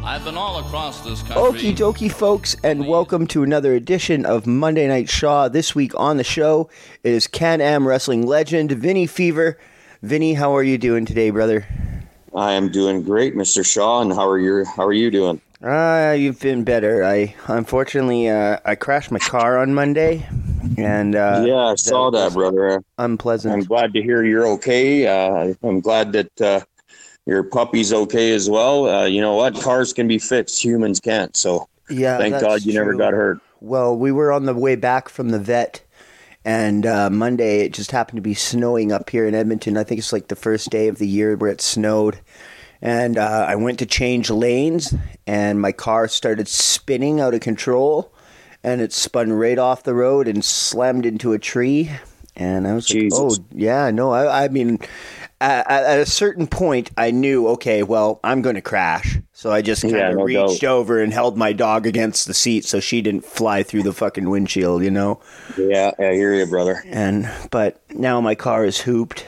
I've been all across this country. Okie dokie, folks, and welcome to another edition of Monday Night Shaw. This week on the show is Can-Am wrestling legend Vinny Fever. Vinny, how are you doing today, brother? I am doing great, Mr. Shaw, and how are you doing? You've been better. Unfortunately, I crashed my car on Monday, and I saw that, brother. Unpleasant. I'm glad to hear you're okay. I'm glad that your puppy's okay as well. You know what? Cars can be fixed, humans can't. So thank God you never got hurt. Well, we were on the way back from the vet, and Monday it just happened to be snowing up here in Edmonton. I think it's like the first day of the year where it snowed. And I went to change lanes, and my car started spinning out of control, and it spun right off the road and slammed into a tree. And I was Jesus. like, oh, yeah, no, I mean, at a certain point, I knew, okay, well, I'm going to crash. So I just kind of reached over and held my dog against the seat so she didn't fly through the fucking windshield, you know? Yeah, I hear you, brother. But now my car is hooped.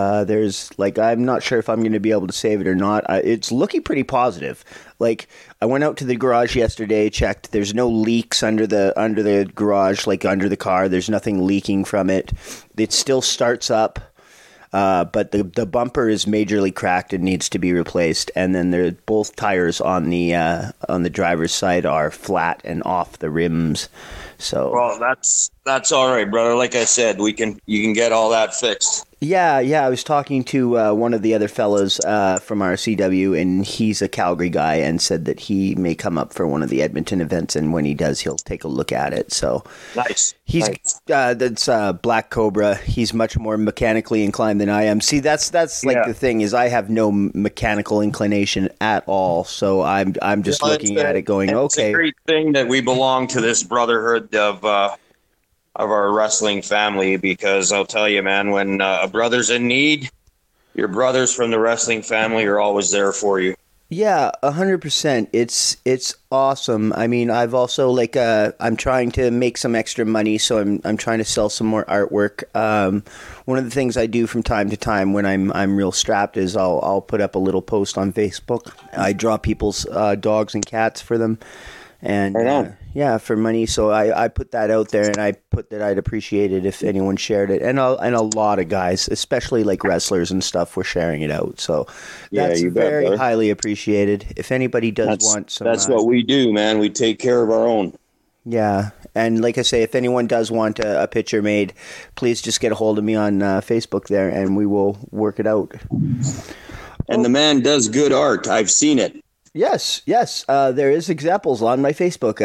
I'm not sure if I'm going to be able to save it or not. It's looking pretty positive. Like, I went out to the garage yesterday, checked. There's no leaks under the garage, like under the car. There's nothing leaking from it. It still starts up. But the bumper is majorly cracked and needs to be replaced, and then both tires on the driver's side are flat and off the rims. So well, that's all right, brother. Like I said, you can get all that fixed. Yeah. I was talking to one of the other fellows from our CW, and he's a Calgary guy, and said that he may come up for one of the Edmonton events, and when he does, he'll take a look at it. So nice. That's Black Cobra. He's much more mechanically inclined than I am. See, that's the thing is I have no mechanical inclination at all. So I'm just looking at it, going, okay. It's a great thing that we belong to this brotherhood of our wrestling family, because I'll tell you, man, when a brother's in need, your brothers from the wrestling family are always there for you. Yeah, 100%. It's awesome. I mean, I've also I'm trying to make some extra money, so I'm trying to sell some more artwork. One of the things I do from time to time when I'm real strapped is I'll put up a little post on Facebook. I draw people's dogs and cats for them. And for money. So I put that out there, and I put that I'd appreciate it if anyone shared it. And a lot of guys, especially like wrestlers and stuff, were sharing it out. So that's very highly appreciated. If anybody want some... That's what we do, man. We take care of our own. Yeah. And like I say, if anyone does want a picture made, please just get a hold of me on Facebook there, and we will work it out. And the man does good art. I've seen it. Yes. There is examples on my Facebook.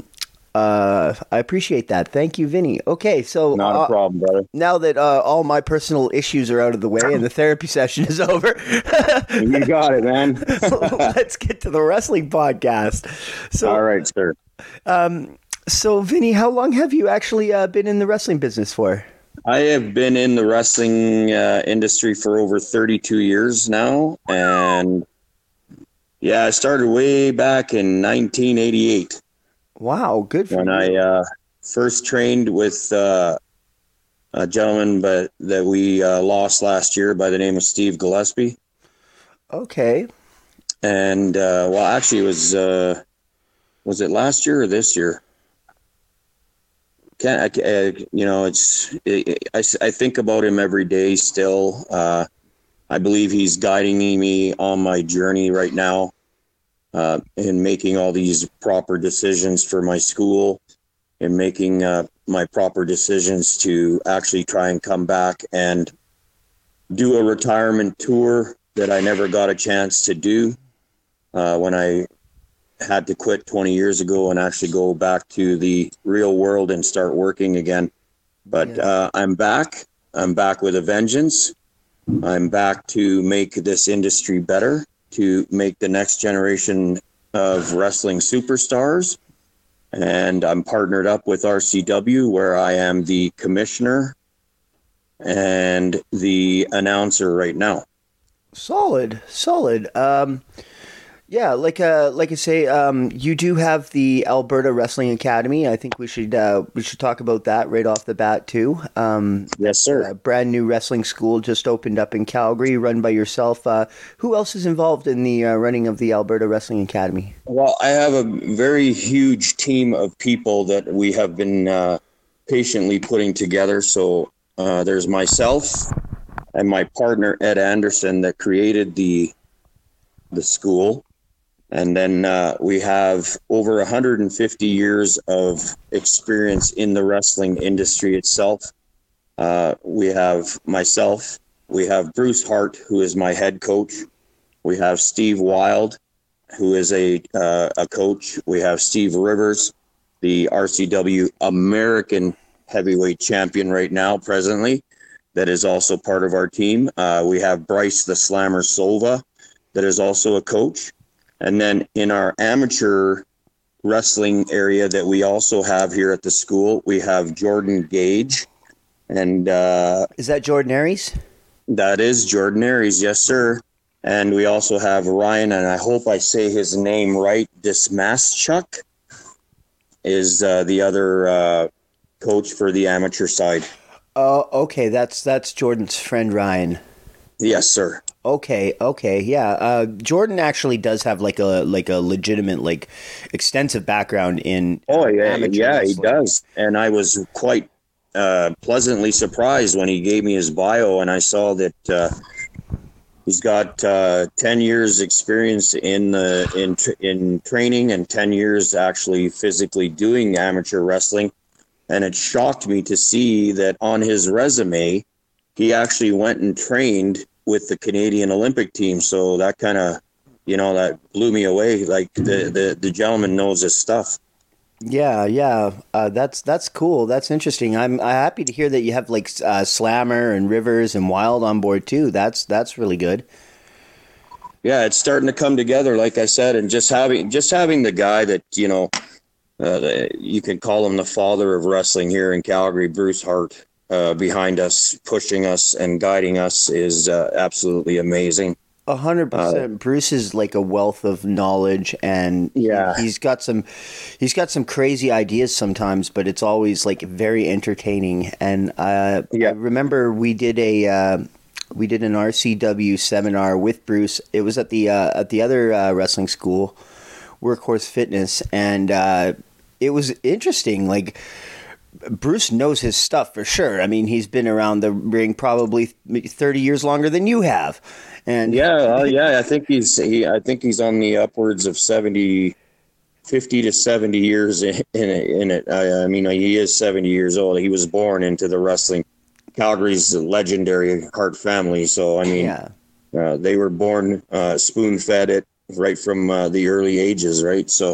I appreciate that. Thank you, Vinny. Okay, so... Not a problem, brother. Now that all my personal issues are out of the way and the therapy session is over... You got it, man. Let's get to the wrestling podcast. All right, sir. So, Vinny, how long have you actually been in the wrestling business for? I have been in the wrestling industry for over 32 years now, and... Yeah, I started way back in 1988. Wow, good for you. When I first trained with a gentleman that we lost last year by the name of Steve Gillespie. Okay. And, actually it was it last year or this year? I think about him every day still. I believe he's guiding me on my journey right now in making all these proper decisions for my school, and making my proper decisions to actually try and come back and do a retirement tour that I never got a chance to do when I had to quit 20 years ago and actually go back to the real world and start working again. But I'm back. I'm back with a vengeance. I'm back to make this industry better, to make the next generation of wrestling superstars. And I'm partnered up with RCW, where I am the commissioner and the announcer right now. Solid. Yeah, like I say, you do have the Alberta Wrestling Academy. I think we should talk about that right off the bat too. Yes, That's sir. a brand new wrestling school just opened up in Calgary, run by yourself. Who else is involved in the running of the Alberta Wrestling Academy? Well, I have a very huge team of people that we have been patiently putting together. So there's myself and my partner Ed Anderson that created the school. And then we have over 150 years of experience in the wrestling industry itself. We have myself, we have Bruce Hart, who is my head coach. We have Steve Wild, who is a coach. We have Steve Rivers, the RCW American heavyweight champion right now, presently, that is also part of our team. We have Bryce the Slammer Sova, that is also a coach. And then in our amateur wrestling area that we also have here at the school, we have Jordan Gage. And Is that Jordan Aries? that is Jordan Aries, yes, sir. And we also have Ryan, and I hope I say his name right, Dismaschuk is the other coach for the amateur side. Oh, okay. That's Jordan's friend Ryan. Yes, sir. Okay, yeah. Jordan actually does have like a legitimate extensive background in Oh, yeah, amateur yeah, he wrestling. does. And I was quite pleasantly surprised when he gave me his bio, and I saw that he's got 10 years experience in training and 10 years actually physically doing amateur wrestling. And it shocked me to see that on his resume, he actually went and trained with the Canadian Olympic team. So that kind of, that blew me away. Like the gentleman knows his stuff. Yeah. That's cool. That's interesting. I'm happy to hear that you have Slammer and Rivers and Wild on board too. That's really good. Yeah, it's starting to come together, like I said, and just having the guy that you can call him the father of wrestling here in Calgary, Bruce Hart, behind us, pushing us and guiding us is absolutely amazing. 100%. Bruce is like a wealth of knowledge, and Yeah. he's got some crazy ideas sometimes, but it's always like very entertaining. And I remember we did an RCW seminar with Bruce. It was at the other wrestling school, Workhorse Fitness, and it was interesting. Like, Bruce knows his stuff for sure. I mean, he's been around the ring probably 30 years longer than you have. And I think he's on the upwards of 50 to 70 years in it. I mean, he is 70 years old. He was born into the wrestling, Calgary's legendary Hart family. So, I mean, they were born spoon-fed it right from the early ages, right? So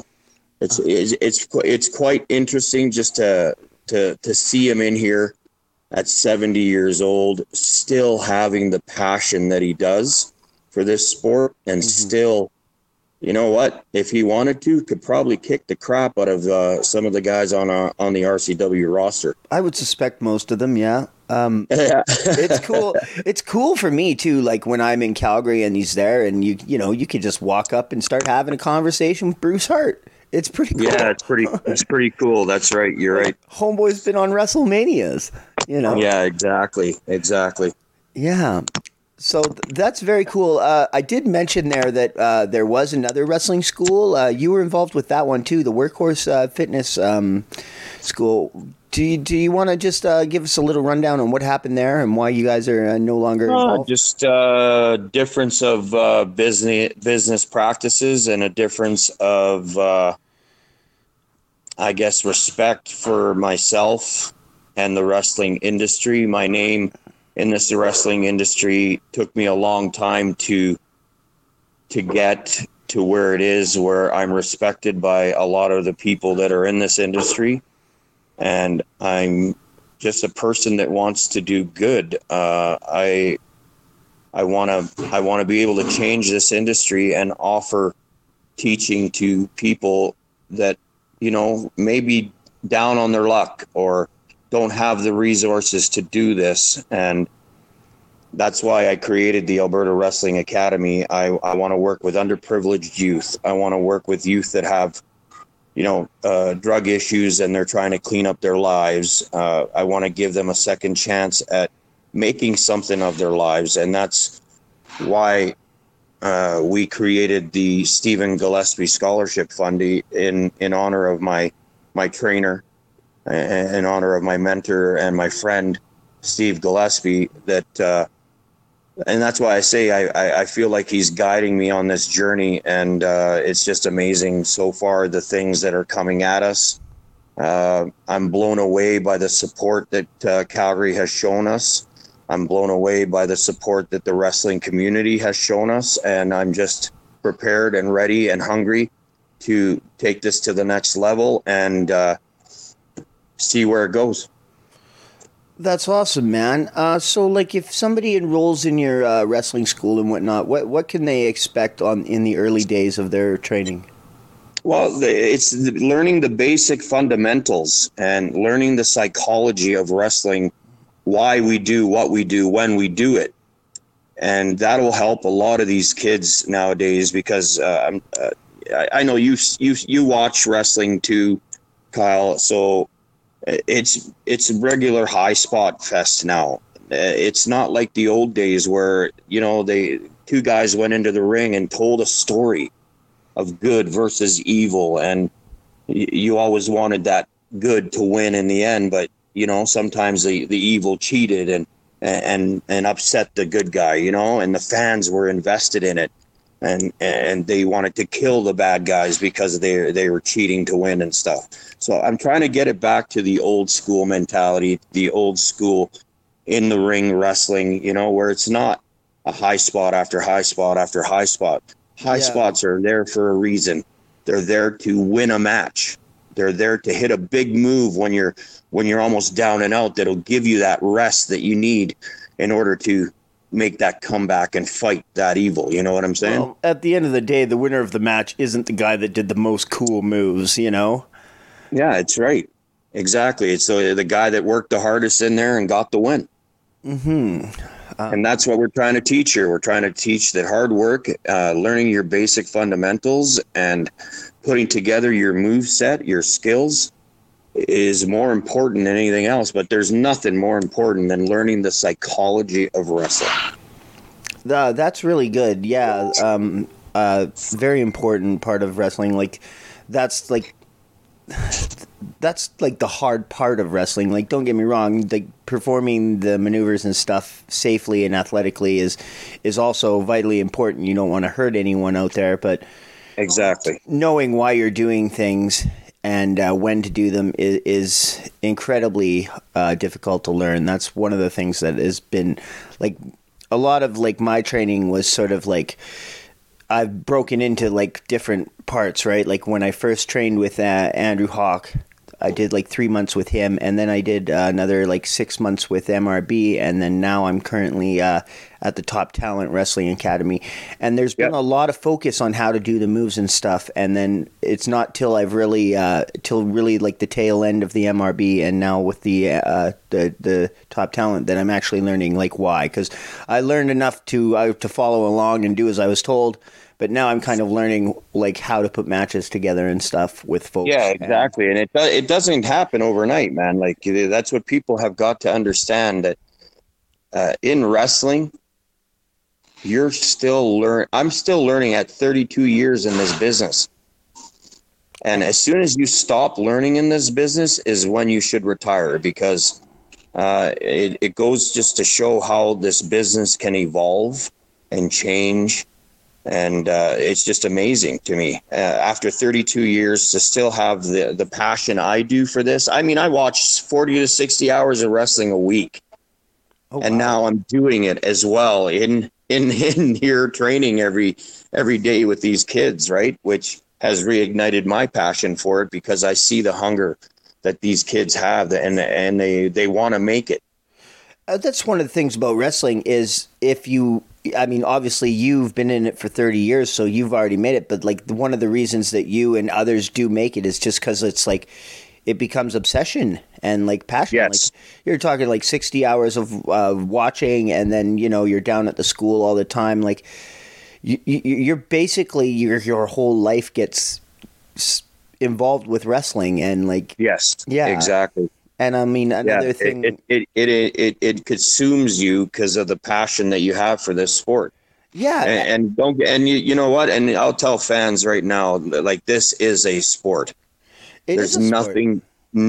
it's quite interesting just to see him in here at 70 years old, still having the passion that he does for this sport, and still, you know what, if he wanted to, could probably kick the crap out of some of the guys on the RCW roster. I would suspect most of them, yeah. Yeah. It's cool. It's cool for me too. Like when I'm in Calgary and he's there, and you could just walk up and start having a conversation with Bruce Hart. It's pretty cool. Yeah, it's pretty cool. That's right. You're right. Homeboy's been on WrestleManias, Yeah, exactly. Yeah. So that's very cool. I did mention there that there was another wrestling school. You were involved with that one too, the Workhorse Fitness School. Do you want to just give us a little rundown on what happened there and why you guys are no longer involved? Just difference of business practices and a difference of, I guess, respect for myself and the wrestling industry. My name in this wrestling industry took me a long time to get to where it is, where I'm respected by a lot of the people that are in this industry. And I'm just a person that wants to do good. I want to be able to change this industry and offer teaching to people that, may be down on their luck or don't have the resources to do this. And That's why I created the Alberta Wrestling Academy. I want to work with underprivileged youth. I want to work with youth that have, drug issues and they're trying to clean up their lives. I want to give them a second chance at making something of their lives. And that's why we created the Stephen Gillespie Scholarship Fund in honor of my trainer, in honor of my mentor and my friend, Steve Gillespie, and that's why I say I feel like he's guiding me on this journey, and it's just amazing so far, the things that are coming at us. I'm blown away by the support that Calgary has shown us. I'm blown away by the support that the wrestling community has shown us, and I'm just prepared and ready and hungry to take this to the next level and see where it goes. That's awesome, man. So, like, if somebody enrolls in your wrestling school and whatnot, what can they expect in the early days of their training? Well, it's learning the basic fundamentals and learning the psychology of wrestling, why we do what we do, when we do it. And that will help a lot of these kids nowadays, because I know you watch wrestling too, Kyle. So it's a regular high spot fest now. It's not like the old days where, two guys went into the ring and told a story of good versus evil, and you always wanted that good to win in the end, but sometimes the evil cheated and upset the good guy, and the fans were invested in it, and they wanted to kill the bad guys because they were cheating to win and stuff. So I'm trying to get it back to the old school mentality, the old school in the ring wrestling, where it's not a high spot after high spot after high spot. High spots are there for a reason. They're there to win a match. They're there to hit a big move when you're almost down and out, that'll give you that rest that you need in order to make that comeback and fight that evil. You know what I'm saying? Well, at the end of the day, the winner of the match isn't the guy that did the most cool moves, Yeah, it's right. Exactly. It's the guy that worked the hardest in there and got the win. Mm-hmm. And that's what we're trying to teach here. We're trying to teach that hard work, learning your basic fundamentals, and putting together your move set, your skills, is more important than anything else. But there's nothing more important than learning the psychology of wrestling. That's really good. Yeah. Very important part of wrestling. Like, that's like the hard part of wrestling. Like, don't get me wrong, like, performing the maneuvers and stuff safely and athletically is also vitally important. You don't want to hurt anyone out there, but exactly, knowing why you're doing things and when to do them is incredibly difficult to learn. That's one of the things that has been, like, a lot of, like, my training was sort of like, I've broken into, like, different parts, right? Like, when I first trained with Andrew Hawk, I did, like, 3 months with him, and then I did another, like, 6 months with MRB, and then now I'm currently at the Top Talent Wrestling Academy. And there's been a lot of focus on how to do the moves and stuff, and then it's not till I've really, like, the tail end of the MRB, and now with the Top Talent, that I'm actually learning, like, why. Because I learned enough to follow along and do as I was told, but now I'm kind of learning, like, how to put matches together and stuff with folks. Yeah, exactly. And it doesn't happen overnight, man. Like, that's what people have got to understand, that in wrestling, you're still I'm still learning at 32 years in this business. And as soon as you stop learning in this business is when you should retire, because it goes just to show how this business can evolve and change. And it's just amazing to me, after 32 years, to still have the passion I do for this. I mean, I watch 40 to 60 hours of wrestling a week. Oh, and wow. Now I'm doing it as well in here, training every day with these kids, right? Which has reignited my passion for it, because I see the hunger that these kids have, and they want to make it. That's one of the things about wrestling is obviously you've been in it for 30 years, so you've already made it. But, like, one of the reasons that you and others do make it is just because it's like, it becomes obsession and like passion. Yes. Like you're talking like 60 hours of watching, and then you're down at the school all the time. Like you're basically your whole life gets involved with wrestling, and like Yes. yeah, Exactly. and I mean another thing. It consumes you because of the passion that you have for this sport. Yeah, And don't and you know what? And I'll tell fans right now, like this is a sport. There's is a sport.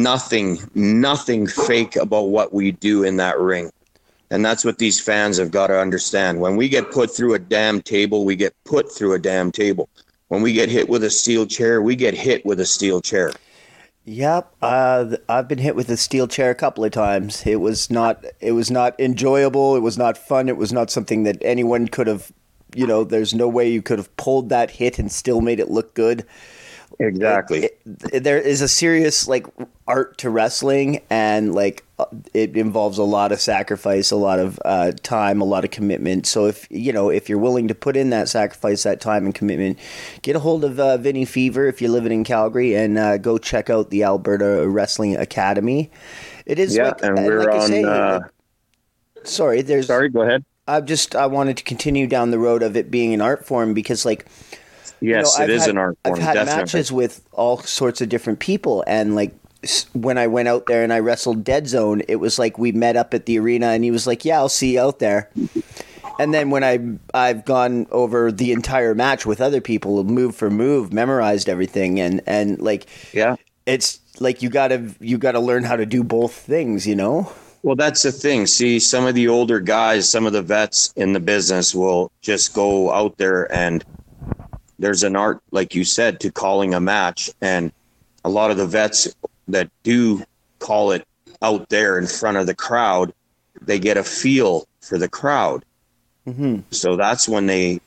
nothing fake about what we do in that ring. And that's what these fans have got to understand. When we get put through a damn table, we get put through a damn table. When we get hit with a steel chair, we get hit with a steel chair. Yep, I've been hit with a steel chair a couple of times. It was not enjoyable. It was not fun. It was not something that anyone could have. There's no way you could have pulled that hit and still made it look good. Exactly. There is a serious like art to wrestling, and like it involves a lot of sacrifice, a lot of time, a lot of commitment. So if you're willing to put in that sacrifice, that time and commitment, get a hold of Vinny Fever if you're living in Calgary, and go check out the Alberta Wrestling Academy. It is and we're like on. I say, sorry, go ahead. I wanted to continue down the road of it being an art form, because like. Yes, it is an art form. I've had definitely. matches with all sorts of different people, and like when I went out there and I wrestled Dead Zone, it was like we met up at the arena, and he was like, "Yeah, I'll see you out there." And then when I've gone over the entire match with other people, move for move, memorized everything, and like it's like you gotta learn how to do both things, Well, that's the thing. See, some of the older guys, some of the vets in the business will just go out there, and there's an art, like you said, to calling a match. And a lot of the vets that do call it out there in front of the crowd, they get a feel for the crowd. Mm-hmm. So that's when they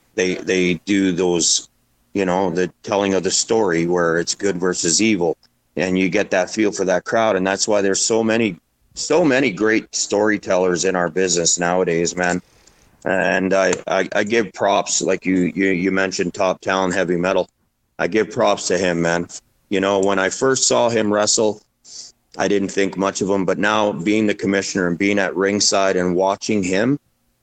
do those, the telling of the story where it's good versus evil. And you get that feel for that crowd. And that's why there's so many great storytellers in our business nowadays, man. And I give props, like you mentioned, Top Talent Heavy Metal. I give props to him, man. When I first saw him wrestle, I didn't think much of him. But now being the commissioner and being at ringside and watching him,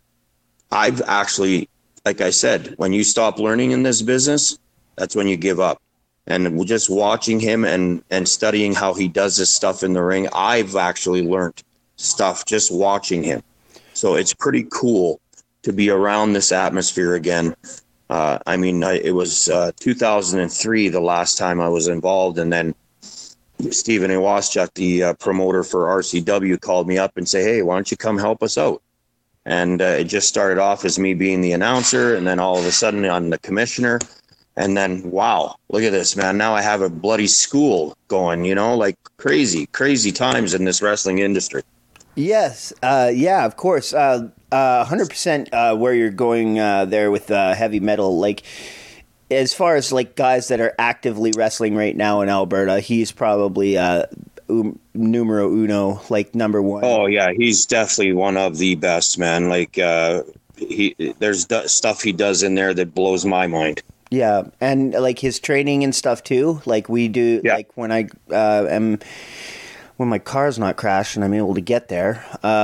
I've actually, like I said, when you stop learning in this business, that's when you give up. And just watching him and studying how he does this stuff in the ring, I've actually learned stuff just watching him. So it's pretty cool to be around this atmosphere again. It was 2003 the last time I was involved, and then Stephen Iwaschuk, the promoter for RCW, called me up and said, "Hey, why don't you come help us out?" And it just started off as me being the announcer, and then all of a sudden I'm the commissioner. And then, wow, look at this, man. Now I have a bloody school going, like crazy times in this wrestling industry. Yes. Yeah, of course. 100% where you're going there with heavy metal. Like, as far as like guys that are actively wrestling right now in Alberta, he's probably numero uno, like number one. Oh, yeah. He's definitely one of the best, man. Like, there's stuff he does in there that blows my mind. Yeah, and like his training and stuff too. Like we do, like when I when my car's not crashed and I'm able to get there.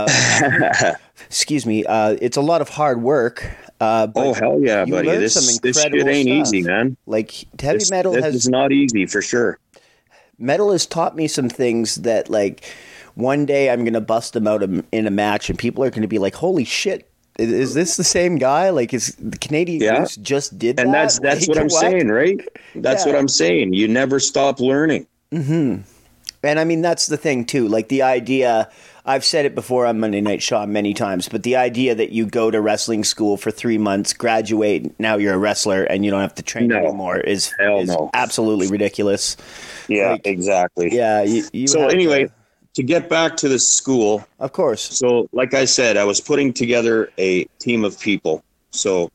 Excuse me. It's a lot of hard work. But hell yeah, buddy! This shit ain't easy, man. Like heavy metal this is not easy for sure. Metal has taught me some things that, like, one day I'm gonna bust them out in a match, and people are gonna be like, "Holy shit! Is this the same guy? Like, is the Canadian Goose just did that?" And that's like, what I'm saying, right? That's what I'm saying. You never stop learning. Mm-hmm. And I mean, that's the thing too. Like the idea, I've said it before on Monday Night Shaw many times, but the idea that you go to wrestling school for 3 months, graduate, now you're a wrestler, and you don't have to train anymore is absolutely ridiculous. Yeah, like, exactly. Yeah. You so anyway. To get back to the school. Of course. So, like I said, I was putting together a team of people. So,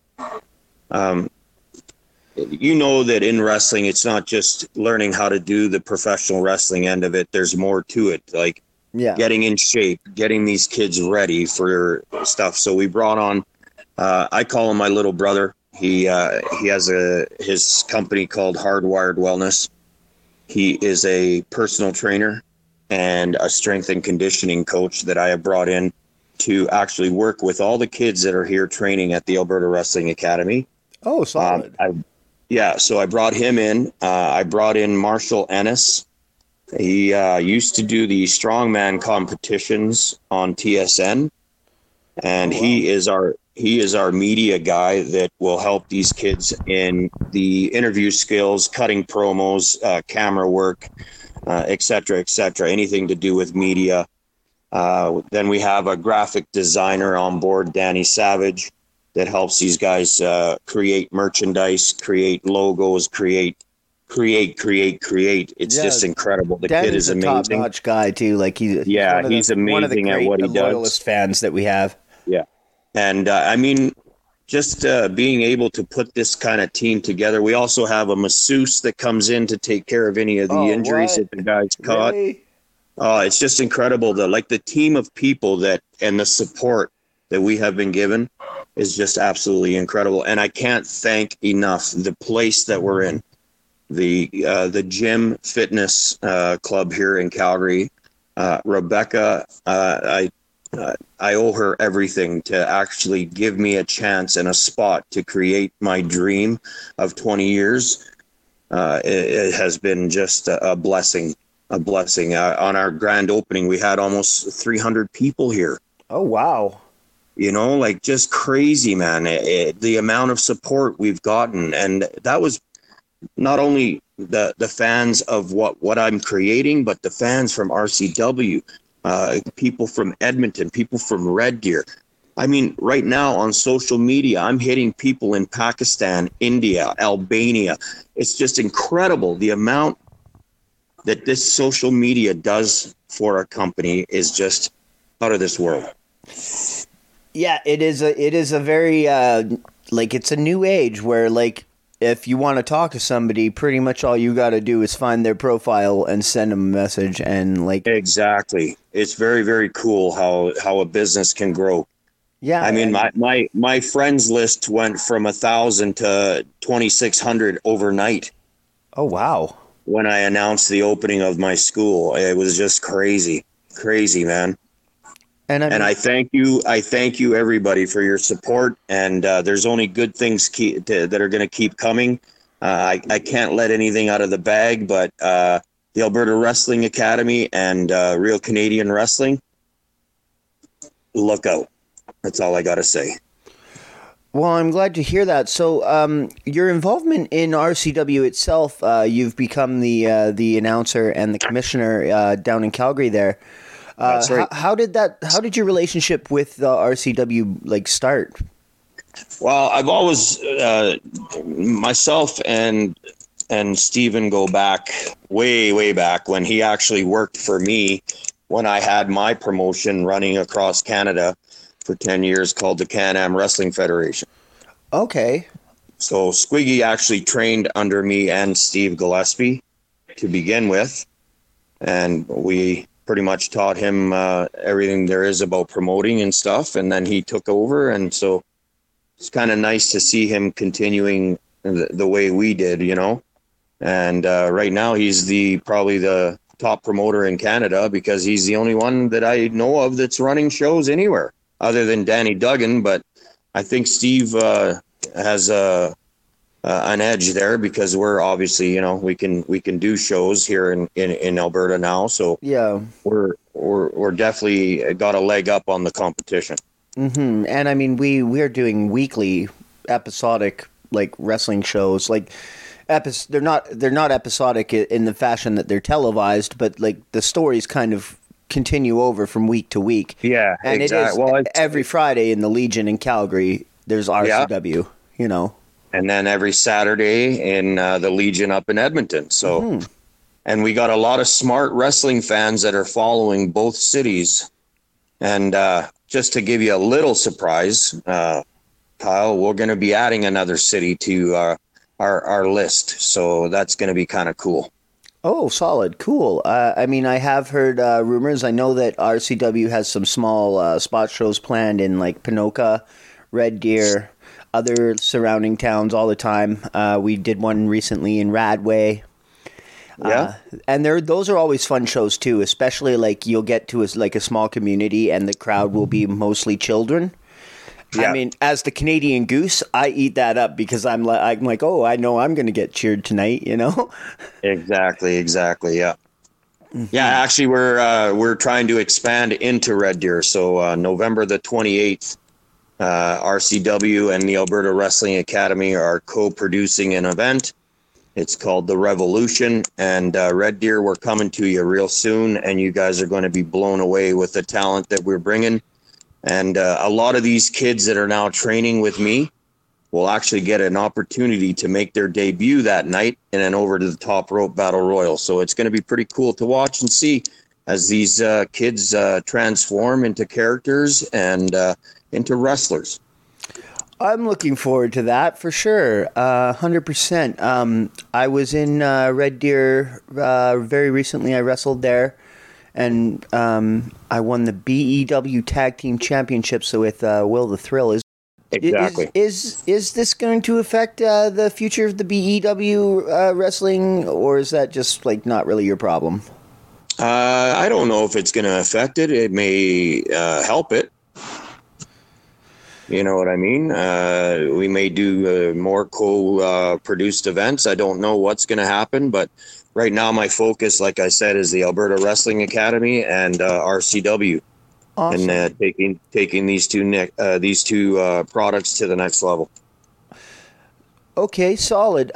you know that in wrestling, it's not just learning how to do the professional wrestling end of it. There's more to it, like getting in shape, getting these kids ready for stuff. So we brought on, I call him my little brother. He has his company called Hardwired Wellness. He is a personal trainer and a strength and conditioning coach that I have brought in to actually work with all the kids that are here training at the Alberta Wrestling Academy. Oh, solid. So I brought him in. I brought in Marshall Ennis. He used to do the strongman competitions on TSN, and he is our media guy that will help these kids in the interview skills, cutting promos, camera work, et cetera, anything to do with media. Then we have a graphic designer on board, Danny Savage, that helps these guys create merchandise, create logos, create. It's just incredible. The kid is amazing. He's a top-notch guy too. Like he's amazing one of the great at what he loyalist does. fans that we have. Yeah, and I mean, just being able to put this kind of team together. We also have a masseuse that comes in to take care of any of the injuries that the guys caught. Really? It's just incredible. The team of people that and the support that we have been given is just absolutely incredible. And I can't thank enough the place that we're in, the gym fitness club here in Calgary. Rebecca, I owe her everything to actually give me a chance and a spot to create my dream of 20 years. It has been just a blessing. On our grand opening, we had almost 300 people here. Oh, wow. You know, like just crazy, man. The amount of support we've gotten. And that was not only the fans of what I'm creating, but the fans from RCW, people from Edmonton, people from Red Deer. I mean, right now on social media, I'm hitting people in Pakistan, India, Albania. It's just incredible. The amount that this social media does for our company is just out of this world. Yeah, it is a very it's a new age where like if you want to talk to somebody, pretty much all you got to do is find their profile and send them a message and like exactly. It's very, very cool how a business can grow. Yeah, I mean, my friends list went from 1,000 to 2,600 overnight. Oh wow! When I announced the opening of my school, it was just crazy, man. And I thank you everybody for your support. And there's only good things that are going to keep coming. I can't let anything out of the bag, but the Alberta Wrestling Academy and Real Canadian Wrestling, look out. That's all I got to say. Well, I'm glad to hear that. So your involvement in RCW itself, you've become the announcer and the commissioner down in Calgary there. That's right. How did your relationship with the RCW start? Well, I've always myself and Stephen go back way back when he actually worked for me when I had my promotion running across Canada for 10 years called the Can-Am Wrestling Federation. Okay. So Squiggy actually trained under me and Steve Gillespie to begin with, and we pretty much taught him everything there is about promoting and stuff, and then he took over, and so it's kind of nice to see him continuing the way we did, you know. And right now he's probably the top promoter in Canada because he's the only one that I know of that's running shows anywhere other than Danny Duggan. But I think Steve has an edge there because we're obviously, you know, we can do shows here in Alberta now. So yeah, we're definitely got a leg up on the competition. Mm-hmm. And I mean, we're doing weekly episodic wrestling shows. They're not episodic in the fashion that they're televised, but the stories kind of continue over from week to week. Yeah, and exactly. It is every Friday in the Legion in Calgary. There's RCW, you know. And then every Saturday in the Legion up in Edmonton. So, and we got a lot of smart wrestling fans that are following both cities. And just to give you a little surprise, Kyle, we're going to be adding another city to our list. So that's going to be kind of cool. Oh, solid. Cool. I mean, I have heard rumors. I know that RCW has some small spot shows planned in Ponoka, Red Deer, other surrounding towns all the time. We did one recently in Radway. Yeah. And those are always fun shows too, especially like you'll get to like a small community and the crowd will be mostly children. Yeah. I mean, as the Canadian Goose, I eat that up because I'm like, oh, I know I'm going to get cheered tonight, you know? Exactly. Yeah. Yeah, actually, we're trying to expand into Red Deer. So November the 28th, RCW and the Alberta Wrestling Academy are co-producing an event. It's called The Revolution, and Red Deer, we're coming to you real soon, and you guys are going to be blown away with the talent that we're bringing. And a lot of these kids that are now training with me will actually get an opportunity to make their debut that night and then over to the Top Rope Battle Royal. So it's going to be pretty cool to watch and see as these kids transform into characters and into wrestlers. I'm looking forward to that for sure, 100%. I was in Red Deer very recently. I wrestled there, and I won the BEW Tag Team Championships with Will the Thrill. Exactly. Is this going to affect the future of the BEW wrestling, or is that just like not really your problem? I don't know if it's going to affect it. It may help it. You know what I mean? We may do more co-produced events. I don't know what's going to happen, but right now my focus, like I said, is the Alberta Wrestling Academy and RCW. Awesome. And taking these two products to the next level. Okay, solid.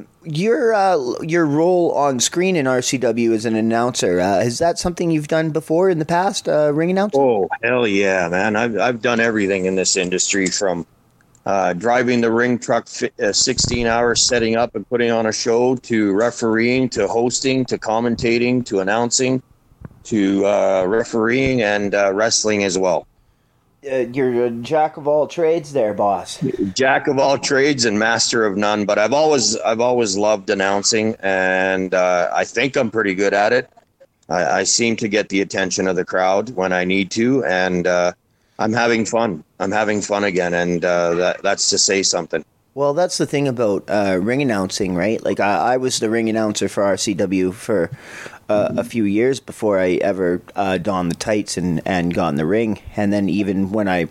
Your role on screen in RCW as an announcer, is that something you've done before in the past, ring announcer? Oh, hell yeah, man. I've done everything in this industry, from driving the ring truck 16 hours, setting up and putting on a show, to refereeing, to hosting, to commentating, to announcing, to refereeing and wrestling as well. You're a jack of all trades there, boss. Jack of all trades and master of none. But I've always loved announcing, and I think I'm pretty good at it. I seem to get the attention of the crowd when I need to, and I'm having fun. I'm having fun again, and that's to say something. Well, that's the thing about ring announcing, right? Like I was the ring announcer for RCW for a few years before I ever donned the tights and got in the ring. And then even when I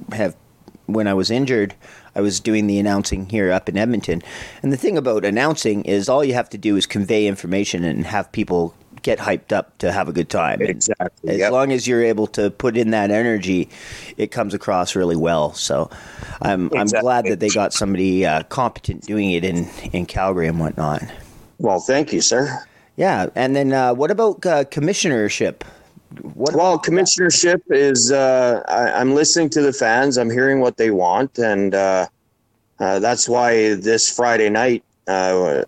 was injured, I was doing the announcing here up in Edmonton. And the thing about announcing is all you have to do is convey information and have people get hyped up to have a good time. Exactly. As long as you're able to put in that energy, it comes across really well. So I'm glad that they got somebody competent doing it in Calgary and whatnot. Well, thank you, sir. Yeah, and then what about commissionership? Commissionership is I'm listening to the fans. I'm hearing what they want, and that's why this Friday night, the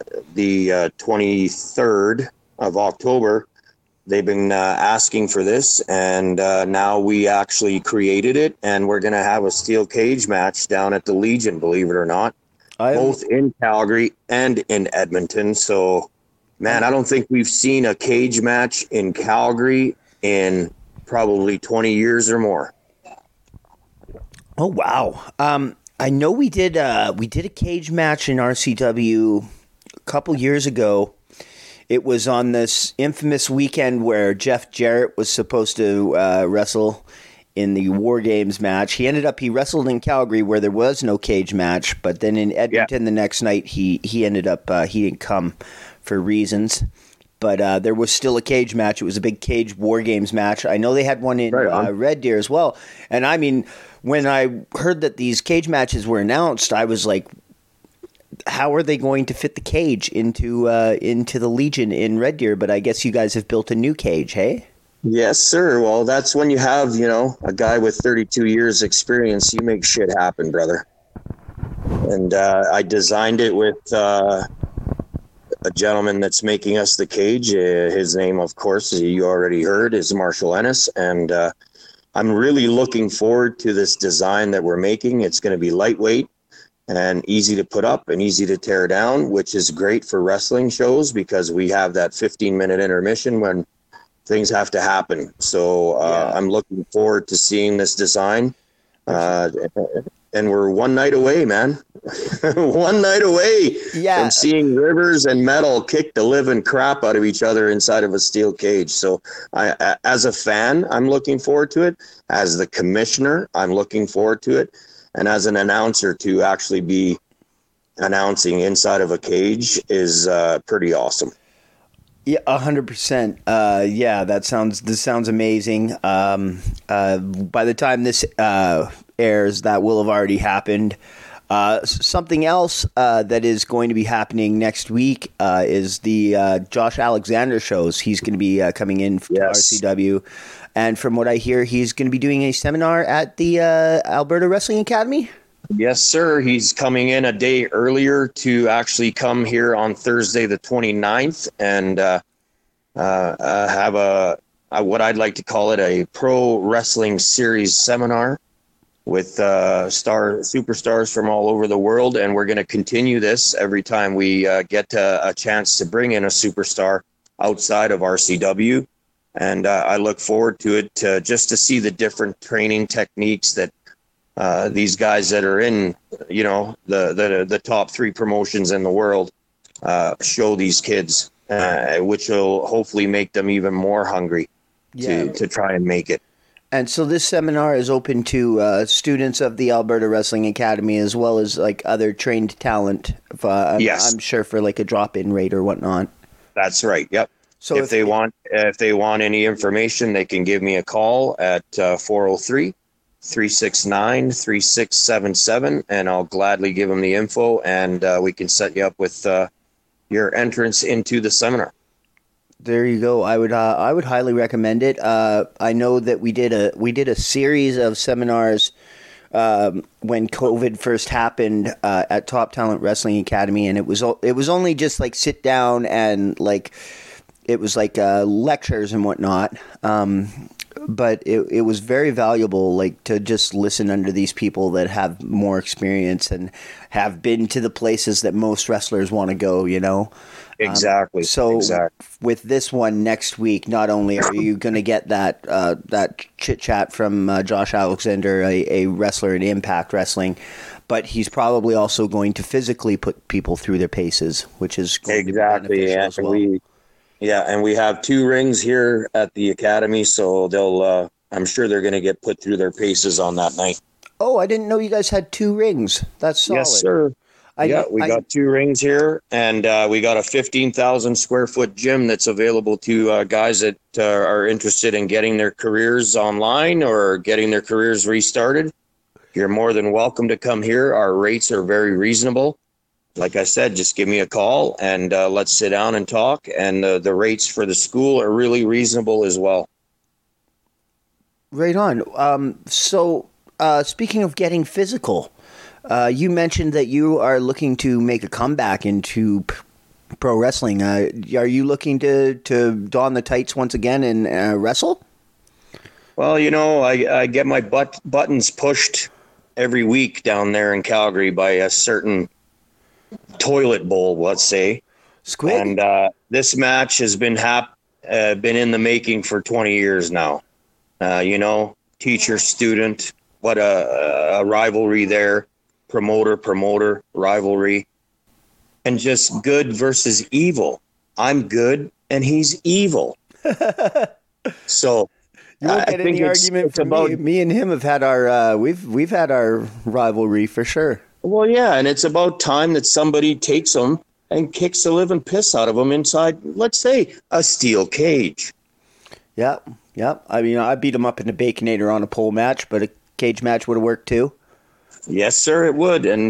23rd of October, they've been asking for this, and now we actually created it, and we're going to have a steel cage match down at the Legion, believe it or not, both in Calgary and in Edmonton. So, man, I don't think we've seen a cage match in Calgary in probably 20 years or more. Oh, wow. I know we did a cage match in RCW a couple years ago. It was on this infamous weekend where Jeff Jarrett was supposed to wrestle in the War Games match. He wrestled in Calgary where there was no cage match, but then in Edmonton the next night he ended up he didn't come for reasons. But there was still a cage match. It was a big cage War Games match. I know they had one in Red Deer as well. And I mean, when I heard that these cage matches were announced, I was like, how are they going to fit the cage into the Legion in Red Deer? But I guess you guys have built a new cage, hey? Yes, sir. Well, that's when you have, a guy with 32 years experience. You make shit happen, brother. And I designed it with a gentleman that's making us the cage. His name, of course, as you already heard, is Marshall Ennis. And I'm really looking forward to this design that we're making. It's going to be lightweight and easy to put up and easy to tear down, which is great for wrestling shows because we have that 15-minute intermission when things have to happen. So I'm looking forward to seeing this design. And we're one night away, man. one night away Yeah. from seeing Rivers and Metal kick the living crap out of each other inside of a steel cage. So as a fan, I'm looking forward to it. As the commissioner, I'm looking forward to it. And as an announcer, to actually be announcing inside of a cage is pretty awesome. Yeah, 100%. Yeah, this sounds amazing. By the time this airs, that will have already happened. Something else that is going to be happening next week is the Josh Alexander shows. He's going to be coming in to RCW. And from what I hear, he's going to be doing a seminar at the Alberta Wrestling Academy. Yes, sir. He's coming in a day earlier to actually come here on Thursday, the 29th, and have what I'd like to call it a pro wrestling series seminar with superstars from all over the world. And we're going to continue this every time we get a chance to bring in a superstar outside of RCW. And I look forward to it just to see the different training techniques that these guys that are in, the top 3 promotions in the world show these kids, which will hopefully make them even more hungry to try and make it. And so this seminar is open to students of the Alberta Wrestling Academy as well as like other trained talent. Yes. I'm sure for like a drop-in rate or whatnot. That's right. Yep. So if they want any information, they can give me a call at 403-369-3677, and I'll gladly give them the info, and we can set you up with your entrance into the seminar. There you go. I would highly recommend it. I know that we did a series of seminars when COVID first happened at Top Talent Wrestling Academy, and it was only just like sit down and like it was like lectures and whatnot. But it was very valuable, like to just listen under these people that have more experience and have been to the places that most wrestlers want to go, Exactly. With this one next week, not only are you going to get that chit chat from Josh Alexander, a wrestler in Impact Wrestling, but he's probably also going to physically put people through their paces, which is exactly. Yeah, as well. And we have 2 rings here at the academy, so they'll. I'm sure they're going to get put through their paces on that night. Oh, I didn't know you guys had 2 rings. That's solid. Yes, sir. We got 2 rings here, and we got a 15,000 square foot gym that's available to guys that are interested in getting their careers online or getting their careers restarted. You're more than welcome to come here. Our rates are very reasonable. Like I said, just give me a call and let's sit down and talk. And the rates for the school are really reasonable as well. Right on. So speaking of getting physical, you mentioned that you are looking to make a comeback into pro wrestling. Are you looking to don the tights once again and wrestle? Well, I get my buttons pushed every week down there in Calgary by a certain toilet bowl, let's say. Squid? And this match has been in the making for 20 years now. Teacher, student, what a rivalry there. Promoter rivalry, and just good versus evil. I'm good and he's evil. So you won't get any argument from me. Me and him have had our we've had our rivalry for sure. Well, yeah, and it's about time that somebody takes them and kicks the living piss out of them inside, let's say, a steel cage. Yep. I mean, I beat him up in the Baconator on a pole match, but a cage match would have worked too. Yes, sir, it would, and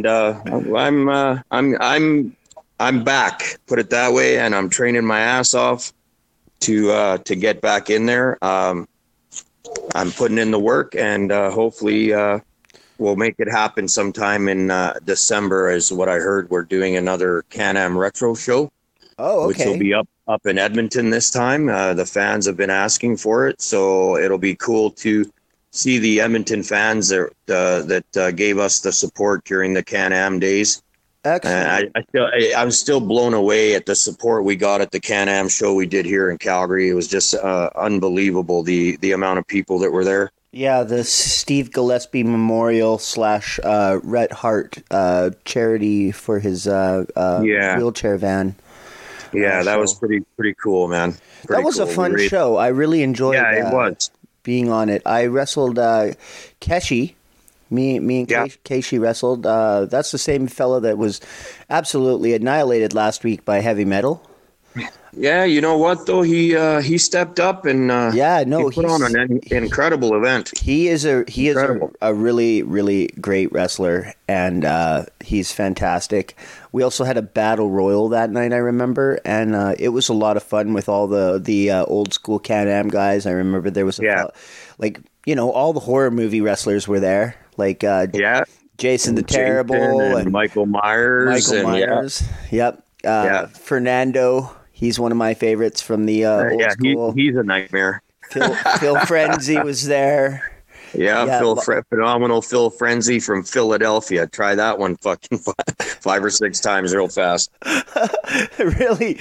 I'm back. Put it that way, and I'm training my ass off to get back in there. I'm putting in the work, and hopefully we'll make it happen sometime in December. Is what I heard. We're doing another Can-Am Retro show. Oh, okay. Which will be up in Edmonton this time. The fans have been asking for it, so it'll be cool to see the Edmonton fans that gave us the support during the Can-Am days. Excellent. I'm still blown away at the support we got at the Can-Am show we did here in Calgary. It was just unbelievable, the amount of people that were there. Yeah, the Steve Gillespie Memorial slash Rhett Hart charity for his Yeah, wheelchair van yeah, that was show. pretty cool, man. That Pretty was a cool. fun show. I really enjoyed Yeah, it was. being on it. I wrestled Keshi. Me and Yeah, Keishi wrestled. That's the same fellow that was absolutely annihilated last week by heavy metal. yeah. You know what though? He stepped up and Yeah, he no, put on an incredible event. he is Incredible. a really really great wrestler, and he's fantastic. We also had a battle royal that night, I remember, and it was a lot of fun with all the old school Can-Am guys. I remember there was like all the horror movie wrestlers were there, like Yeah, Jason the Jason Terrible and Michael Myers. Michael Myers. Yep. Yeah. Fernando. He's one of my favorites from the old Yeah, school. he's a nightmare. Phil Frenzy was there. Yeah, Yeah, phenomenal Phil Frenzy from Philadelphia. Try that one fucking 5 or 6 times real fast. Really,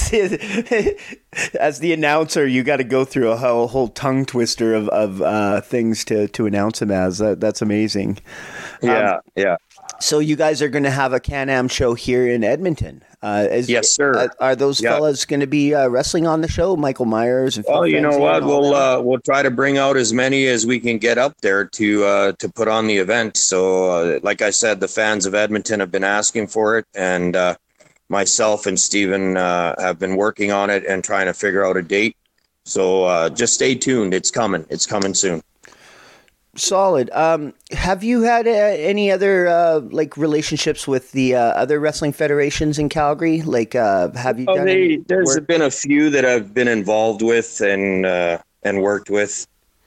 as the announcer, you got to go through a whole tongue twister of things to announce him as. That's amazing. Yeah. So you guys are going to have a Can-Am show here in Edmonton. Yes, sir. Are those Yeah. fellas going to be wrestling on the show? Michael Myers and Phil Well, you know Frenzy what? and all that? We'll try to bring out as many as we can get up there to put on the event. So, like I said, the fans of Edmonton have been asking for it, and myself and Steven have been working on it and trying to figure out a date. So just stay tuned. It's coming. It's coming soon. Solid. Have you had any other like relationships with the other wrestling federations in Calgary? Like, have you done any There's work? been a few that I've been involved with and worked with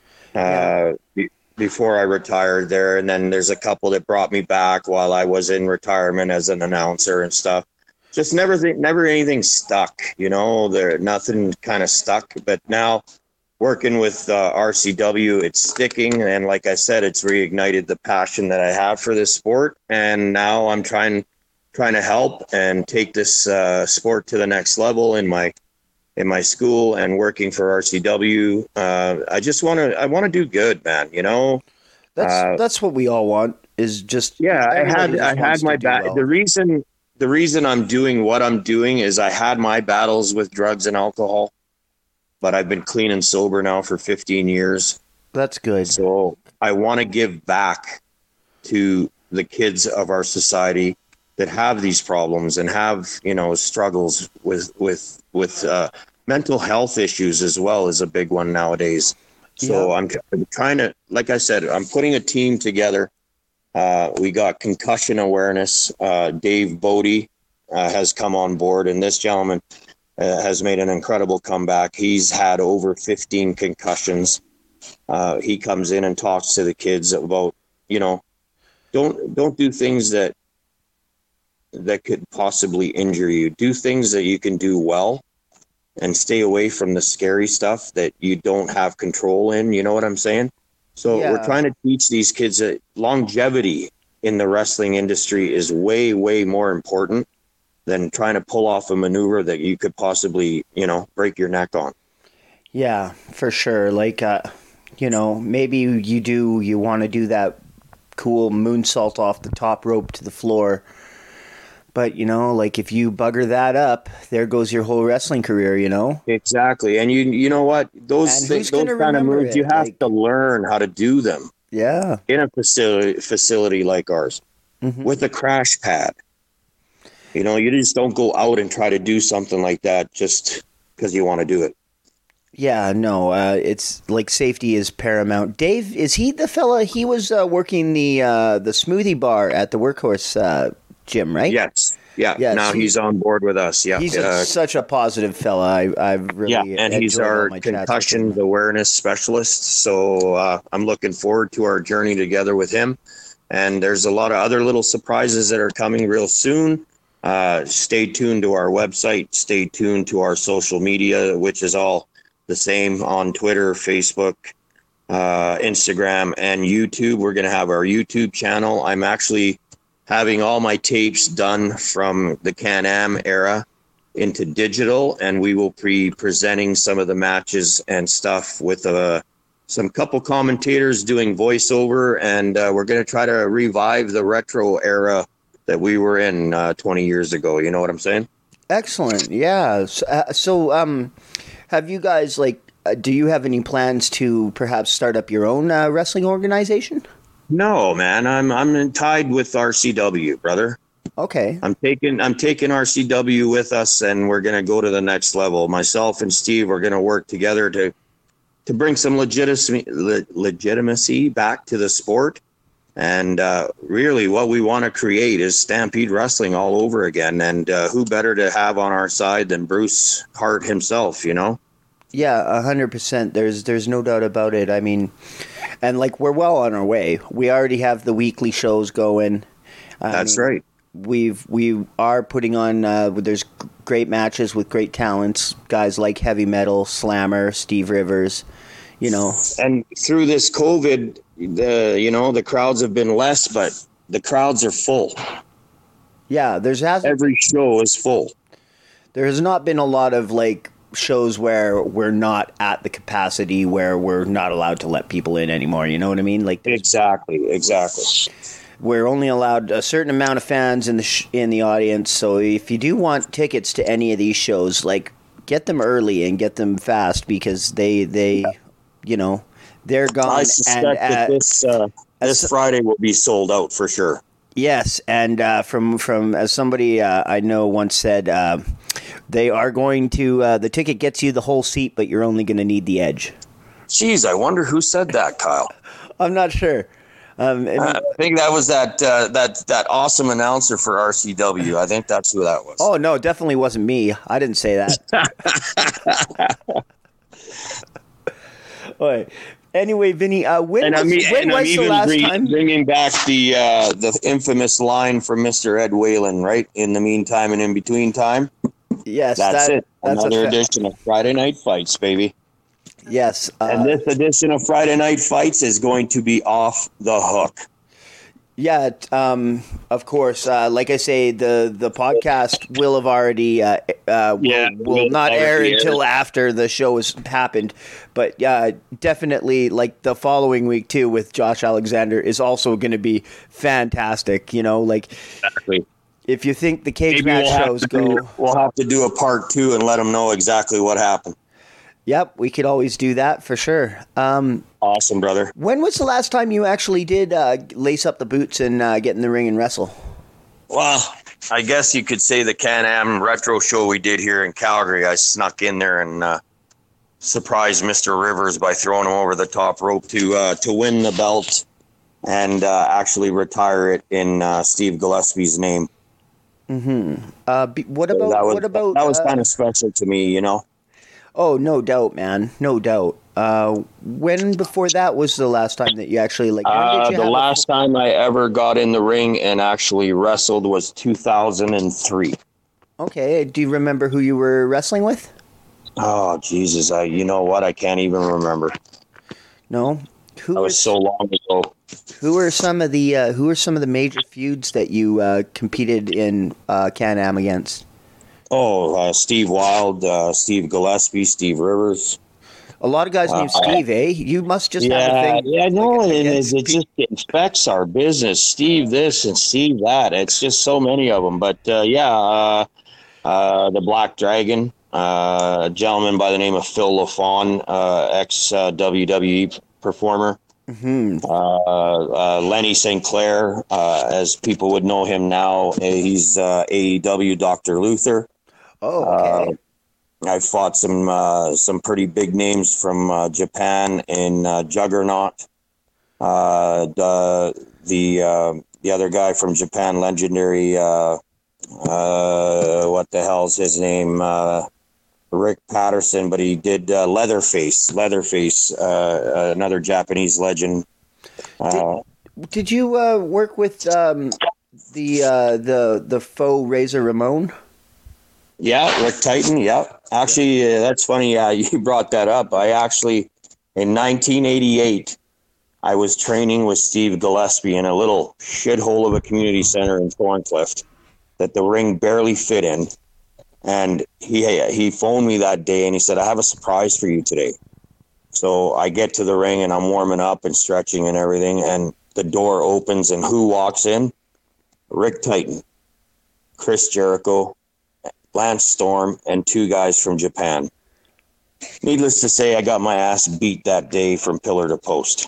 before I retired there, and then there's a couple that brought me back while I was in retirement as an announcer and stuff. Just never anything stuck, there nothing kind of stuck. But now working with RCW, it's sticking, and like I said, it's reignited the passion that I have for this sport, and now I'm trying to help and take this sport to the next level in my school and working for RCW. I want to do good, man. That's what we all want. Is just I everybody just had wants my to do well. The reason I'm doing what I'm doing is I had my battles with drugs and alcohol, but I've been clean and sober now for 15 years. That's good. So I want to give back to the kids of our society that have these problems and have, struggles with mental health issues as well is a big one nowadays. So Yeah. I'm trying to, like I said, I'm putting a team together. We got concussion awareness. Dave Bodie has come on board, and this gentleman has made an incredible comeback. He's had over 15 concussions. He comes in and talks to the kids about, don't do things that could possibly injure you. Do things that you can do well and stay away from the scary stuff that you don't have control in. You know what I'm saying? So we're trying to teach these kids that longevity in the wrestling industry is way, way more important than trying to pull off a maneuver that you could possibly, break your neck on. Yeah, for sure. Like, maybe you want to do that cool moonsault off the top rope to the floor. But, like if you bugger that up, there goes your whole wrestling career, Exactly. And you know what? Those kind of moves, you have to learn how to do them. Yeah. In a facility like ours with a crash pad. You just don't go out and try to do something like that just because you want to do it. Yeah, no, it's like safety is paramount. Dave, is he the fella? He was working the smoothie bar at the Workhorse gym, right? Yes. Yeah. Now he's on board with us. Yeah. He's such a positive fella. I've really and he's our concussion awareness specialist. So I'm looking forward to our journey together with him. And there's a lot of other little surprises that are coming real soon. Stay tuned to our website. Stay tuned to our social media, which is all the same on Twitter, Facebook, Instagram, and YouTube. We're going to have our YouTube channel. I'm actually having all my tapes done from the Can-Am era into digital, and we will be presenting some of the matches and stuff with some couple commentators doing voiceover, and we're going to try to revive the retro era that we were in 20 years ago. You know what I'm saying? Excellent. Yeah. So, have you guys do you have any plans to perhaps start up your own wrestling organization? No, man. I'm tied with RCW, brother. Okay. I'm taking RCW with us, and we're going to go to the next level. Myself and Steve are going to work together to bring some legitimacy back to the sport. And really what we want to create is Stampede Wrestling all over again. And who better to have on our side than Bruce Hart himself, you know? Yeah, 100%. There's no doubt about it. I mean, and we're well on our way. We already have the weekly shows going. That's right. We are putting on. There's great matches with great talents, guys like Heavy Metal, Slammer, Steve Rivers. You know, and through this COVID, the crowds have been less, but the crowds are full. Yeah, every show is full. There has not been a lot of shows where we're not at the capacity where we're not allowed to let people in anymore. You know what I mean? Exactly. We're only allowed a certain amount of fans in the audience. So if you do want tickets to any of these shows, get them early and get them fast, because they they're gone. I suspect that this Friday will be sold out for sure. Yes, and from as somebody I know once said, they are going to the ticket gets you the whole seat, but you're only going to need the edge. Jeez, I wonder who said that, Kyle. I'm not sure. I think that was that awesome announcer for RCW. I think that's who that was. Oh no, it definitely wasn't me. I didn't say that. All right. Anyway, Vinny, when was the last time? Bringing back the infamous line from Mr. Ed Whalen, right? In the meantime and in between time. Yes, that's it. Another edition of Friday Night Fights, baby. Yes, and this edition of Friday Night Fights is going to be off the hook. Yeah, of course. Like I say, the podcast will have already will not air until after the show has happened. But definitely, the following week too with Josh Alexander is also going to be fantastic. Exactly. If you think the cage match shows we'll have to do a part 2 and let them know exactly what happened. Yep, we could always do that for sure. Awesome, brother. When was the last time you actually did lace up the boots and get in the ring and wrestle? Well, I guess you could say the Can-Am retro show we did here in Calgary. I snuck in there and surprised Mr. Rivers by throwing him over the top rope to win the belt and actually retire it in Steve Gillespie's name. Mm-hmm. What about that was kind of special to me, you know? Oh, no doubt, man. No doubt. When before that was the last time that you actually the last time I ever got in the ring and actually wrestled was 2003. Okay. Do you remember who you were wrestling with? Oh, Jesus. You know what? I can't even remember. No? That was so long ago. Who are some of the major feuds that you competed in Can-Am against? Oh, Steve Wild, Steve Gillespie, Steve Rivers. A lot of guys named Steve, eh? You must just have a thing. Yeah, no, it just infects our business. Steve this and Steve that. It's just so many of them. But the Black Dragon, a gentleman by the name of Phil LaFawn, ex-WWE performer. Mm-hmm. Lenny St. Clair, as people would know him now, he's AEW Dr. Luther. Oh, okay. I fought some pretty big names from Japan in Juggernaut. The other guy from Japan, legendary. What the hell's his name? Rick Patterson, but he did Leatherface, another Japanese legend. Did you work with the faux Razor Ramon? Yeah, Rick Titan. Yeah, actually, that's funny. You brought that up. I actually, in 1988, I was training with Steve Gillespie in a little shithole of a community center in Thorncliffe that the ring barely fit in. And he phoned me that day and he said, "I have a surprise for you today." So I get to the ring and I'm warming up and stretching and everything, and the door opens and who walks in? Rick Titan, Chris Jericho, Lance Storm, and 2 guys from Japan. Needless to say, I got my ass beat that day from pillar to post.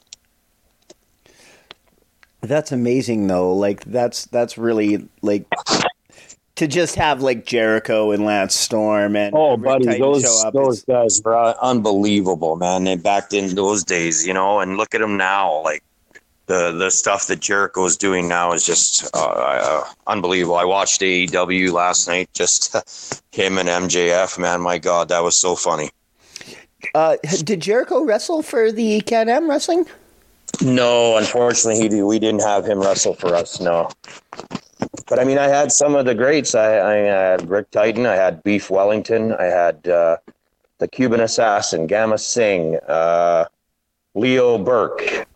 That's amazing, though. Like, that's really, like, to just have, like, Jericho and Lance Storm and Oh, Rick buddy, Titan show up. those guys were unbelievable, man. They backed in those days, and look at them now. Like, the stuff that Jericho is doing now is just unbelievable. I watched AEW last night, just him and MJF, man. My God, that was so funny. Did Jericho wrestle for the Can-Am Wrestling? No, unfortunately, we didn't have him wrestle for us, no. But, I mean, I had some of the greats. I had Rick Titan. I had Beef Wellington. I had the Cuban Assassin, Gamma Singh, Leo Burke.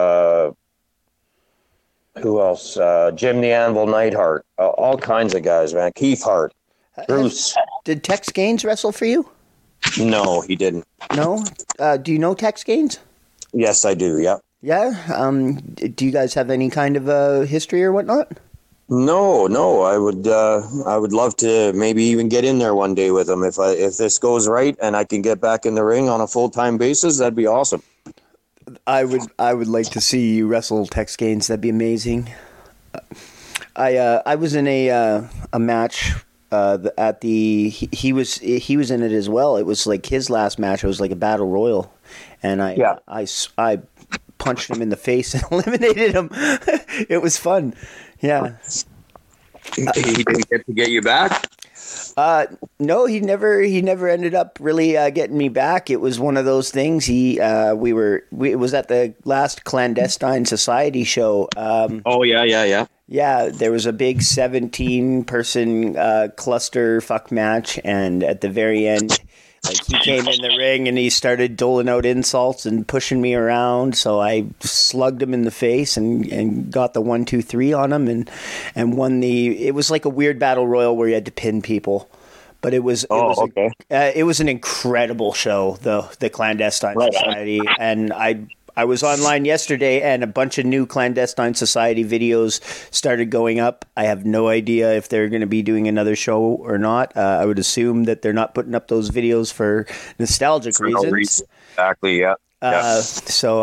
Who else? Jim the Anvil Neidhart. All kinds of guys, man. Keith Hart. Bruce. Did Tex Gaines wrestle for you? No, he didn't. No? Do you know Tex Gaines? Yes, I do, yeah. Yeah? Do you guys have any kind of history or whatnot? No. I would love to maybe even get in there one day with him. If this goes right and I can get back in the ring on a full-time basis, that'd be awesome. I would like to see you wrestle Tex Gaines. That'd be amazing. I was in a match at the he was in it as well. It was like his last match. It was like a battle royal, and I punched him in the face and eliminated him. It was fun. Yeah. He didn't get to get you back? No, he never ended up really getting me back. It was one of those things. It was at the last Clandestine Society show. Oh yeah. Yeah, there was a big 17-person cluster fuck match, and at the very end, like, he came in the ring and he started doling out insults and pushing me around. So I slugged him in the face and got the 1-2-3 on him and won the. It was like a weird battle royal where you had to pin people, but it was okay. It was an incredible show, the Clandestine Society, and I was online yesterday, and a bunch of new Clandestine Society videos started going up. I have no idea if they're going to be doing another show or not. I would assume that they're not putting up those videos for nostalgic reasons. No reason. Exactly, yeah. So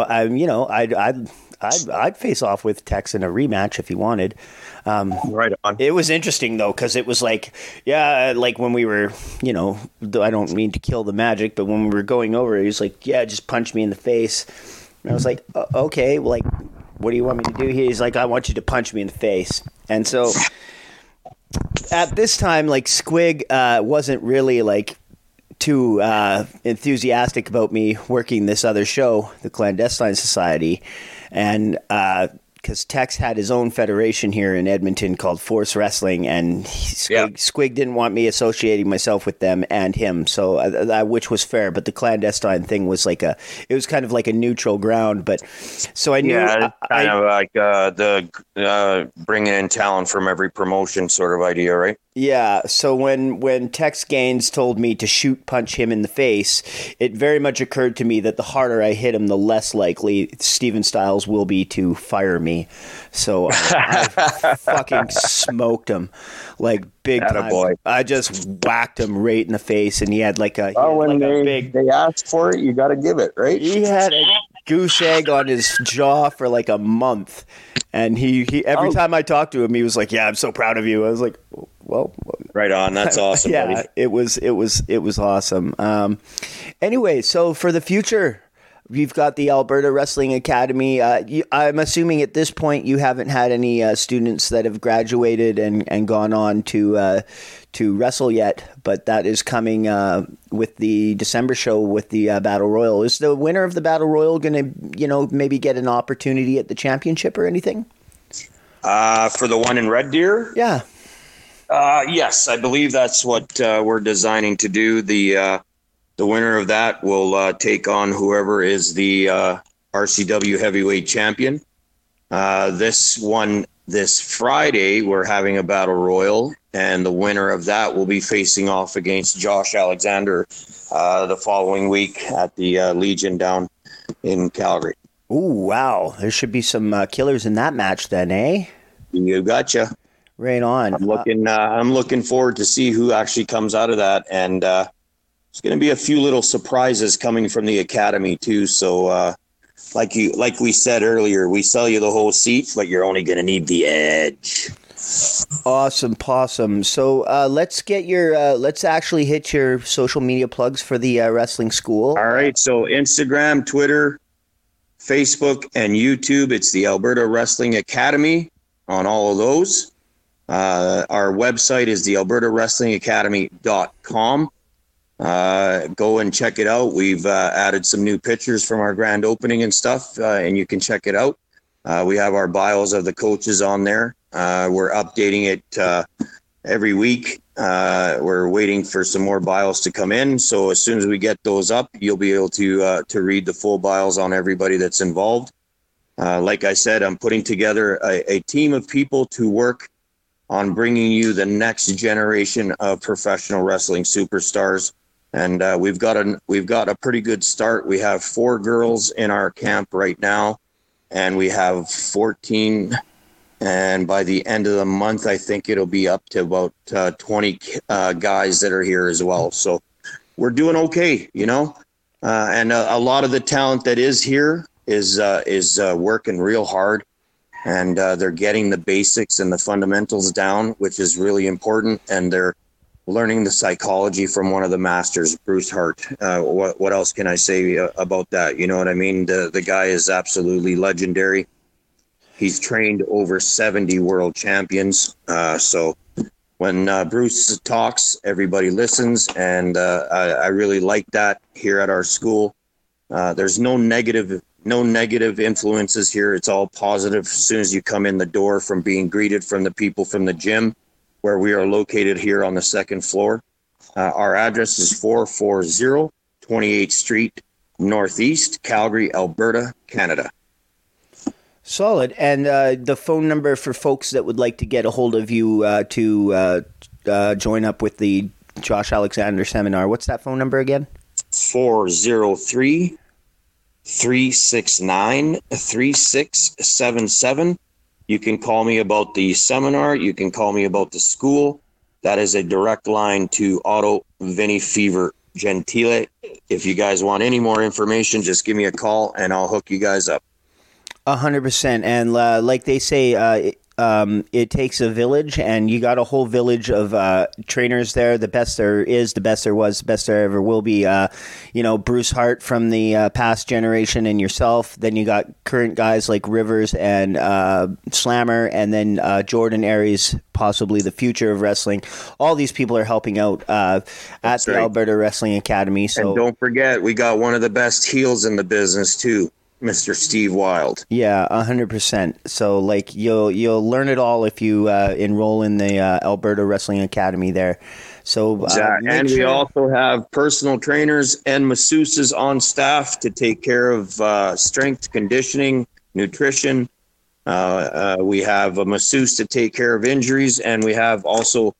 I'd face off with Tex in a rematch if he wanted. Right on. It was interesting though, because it was like, like when we were, I don't mean to kill the magic, but when we were going over, he was like, yeah, just punch me in the face. And I was like, okay, like, what do you want me to do here? He's like, I want you to punch me in the face. And so at this time, like, Squig wasn't really like too enthusiastic about me working this other show, the Clandestine Society. And because Tex had his own federation here in Edmonton called Force Wrestling, and Squig didn't want me associating myself with them and him, so which was fair. But the clandestine thing was like it was kind of like a neutral ground. But so I knew, of like the bringing in talent from every promotion sort of idea, right? Yeah, so when Tex Gaines told me to punch him in the face, it very much occurred to me that the harder I hit him, the less likely Steven Styles will be to fire me. So I fucking smoked him, like, big time. Attaboy. I just whacked him right in the face, and he had like a they asked for it, you got to give it, right? He had a goose egg on his jaw for like a month, and he every time I talked to him, he was like, "Yeah, I'm so proud of you." I was like, well, right on. That's awesome. Yeah, buddy. it was awesome. Anyway, so for the future, we've got the Alberta Wrestling Academy. I'm assuming at this point you haven't had any students that have graduated and gone on to wrestle yet, but that is coming with the December show with the Battle Royal. Is the winner of the Battle Royal going to, maybe get an opportunity at the championship or anything? For the one in Red Deer? Yeah. Yes, I believe that's what we're designing to do. The winner of that will take on whoever is the RCW heavyweight champion. This Friday, we're having a battle royal, and the winner of that will be facing off against Josh Alexander the following week at the Legion down in Calgary. Oh, wow. There should be some killers in that match then, eh? You gotcha. Right on. I'm looking forward to see who actually comes out of that, and there's going to be a few little surprises coming from the academy too. So, like we said earlier, we sell you the whole seat, but you're only going to need the edge. Awesome, possum. So let's actually hit your social media plugs for the wrestling school. All right. So Instagram, Twitter, Facebook, and YouTube. It's the Alberta Wrestling Academy on all of those. Our website is the albertawrestlingacademy.com. Go and check it out. We've added some new pictures from our grand opening and stuff, and you can check it out. We have our bios of the coaches on there. We're updating it every week. We're waiting for some more bios to come in. So as soon as we get those up, you'll be able to read the full bios on everybody that's involved. Like I said, I'm putting together a team of people to work on bringing you the next generation of professional wrestling superstars. And we've got a pretty good start. We have 4 girls in our camp right now, and we have 14. And by the end of the month, I think it'll be up to about 20 guys that are here as well. So we're doing okay, you know. And a lot of the talent that is here is working real hard, and they're getting the basics and the fundamentals down, which is really important. And they're learning the psychology from one of the masters, Bruce Hart. What else can I say about that? You know what I mean? The guy is absolutely legendary. He's trained over 70 world champions. So when Bruce talks, everybody listens. And I really like that here at our school. There's no negative influences here. It's all positive as soon as you come in the door, from being greeted from the people from the gym, where we are located here on the 2nd floor. Our address is 440 28th Street, Northeast, Calgary, Alberta, Canada. Solid. And the phone number for folks that would like to get a hold of you to join up with the Josh Alexander seminar, what's that phone number again? 403-369-3677. You can call me about the seminar. You can call me about the school. That is a direct line to Otto Vinny Fever Gentile. If you guys want any more information, just give me a call and I'll hook you guys up. 100%. And like they say, it takes a village, and you got a whole village of trainers there. The best there is, the best there was, the best there ever will be. Bruce Hart from the past generation, and yourself. Then you got current guys like Rivers and Slammer, and then Jordan Aries, possibly the future of wrestling. All these people are helping out at the Alberta Wrestling Academy. So, and don't forget, we got one of the best heels in the business too, Mr. Steve Wild. Yeah, 100%. So, like, you'll learn it all if you enroll in the Alberta Wrestling Academy there. So, and we also have personal trainers and masseuses on staff to take care of strength, conditioning, nutrition. We have a masseuse to take care of injuries, and we have also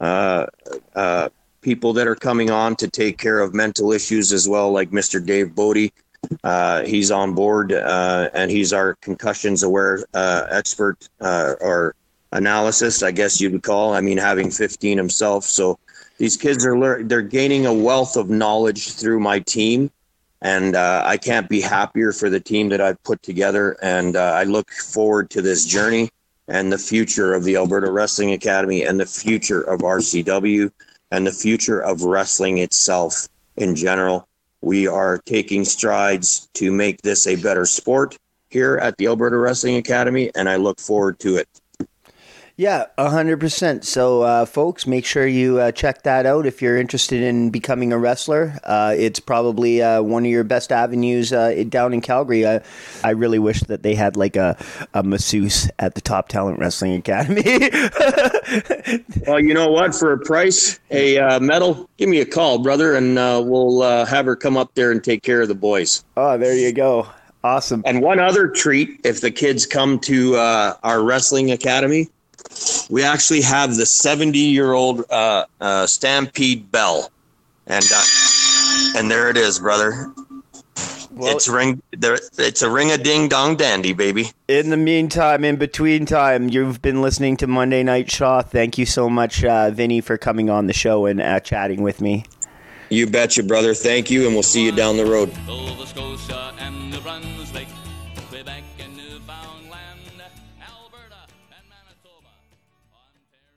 people that are coming on to take care of mental issues as well, like Mr. Dave Bodie. He's on board, and he's our concussions aware expert or analysis, I guess you would call. I mean, having 15 himself. So these kids they're gaining a wealth of knowledge through my team, and I can't be happier for the team that I've put together. And I look forward to this journey and the future of the Alberta Wrestling Academy, and the future of RCW, and the future of wrestling itself in general. We are taking strides to make this a better sport here at the Alberta Wrestling Academy, and I look forward to it. Yeah, 100%. So, folks, make sure you check that out if you're interested in becoming a wrestler. It's probably one of your best avenues down in Calgary. I really wish that they had like a masseuse at the Top Talent Wrestling Academy. Well, you know what? For a price, a medal, give me a call, brother, and we'll have her come up there and take care of the boys. Oh, there you go. Awesome. And one other treat, if the kids come to our wrestling academy, we actually have the 70-year-old Stampede Bell, and there it is, brother. It's a ring a ding dong dandy, baby. In the meantime, in between time, you've been listening to Monday Night Shaw. Thank you so much, Vinny, for coming on the show and chatting with me. You betcha, brother. Thank you, and we'll see you down the road. Nova Scotia and the run